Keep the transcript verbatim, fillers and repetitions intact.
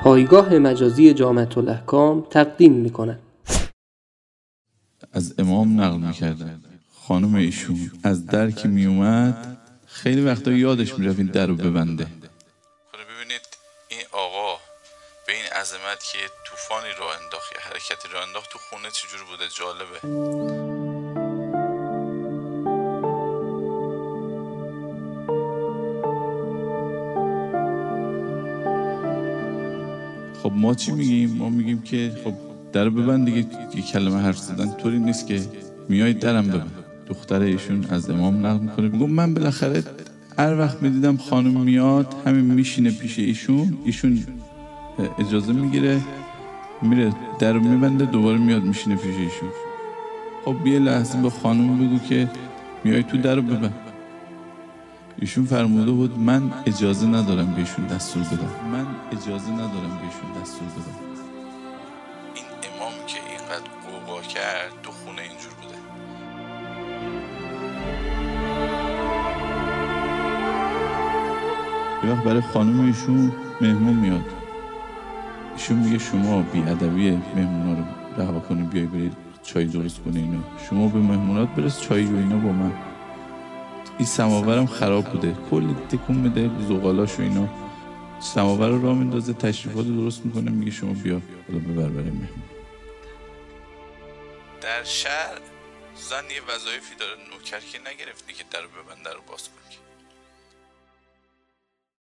پایگاه مجازی جامعة الاحکام تقدیم می‌کند. از امام نقل می‌کردن خانم ایشون از در که میومد خیلی وقتا یادش میرفت این در رو ببنده. خب ببینید این آقا به این عظمت که طوفانی رو انداخت، حرکتی رو انداخت تو خونه چجور بوده، جالبه. خب ما چی میگیم؟ ما میگیم که خب در ببند دیگه، یه کلمه حرف زدن طوری نیست که میای درم ببند. دختر ایشون از امام نقل میکنه، میگم من بالاخره هر وقت میدیدم خانم میاد همین میشینه پیش ایشون، ایشون اجازه میگیره میره در میبنده دوباره میاد میشینه پیش ایشون. خب یه لحظه به خانم بگو که میای تو در ببند. ایشون فرموده بود من اجازه ندارم بهشون دستور بدم، من اجازه ندارم بهشون دستور بدم. این امام که اینقدر قوقا کرد تو خونه اینجور بوده. یه وقت برای خانم ایشون مهمون میاد، ایشون میگه شما بی‌ادبی مهمونا رو رها کنید، بیای برید چای درست کنید اینو، شما به مهمونات برس چای و اینا با من. این سماورم خراب بوده، کلی تکون میده زغالاش و اینا، سماور رو راه میندازه، تشریفات رو درست میکنه، میگه شما بیا حالا ببر برای مهمون. در شهر زن یه وظایفی داره، نوکر که نگرفتی که در رو ببند در رو باز کن.